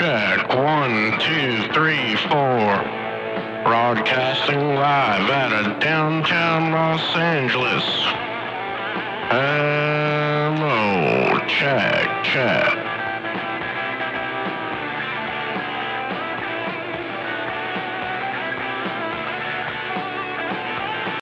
check. 1, 2, 3, 4. Broadcasting live out of downtown Los Angeles. Hello, check, check.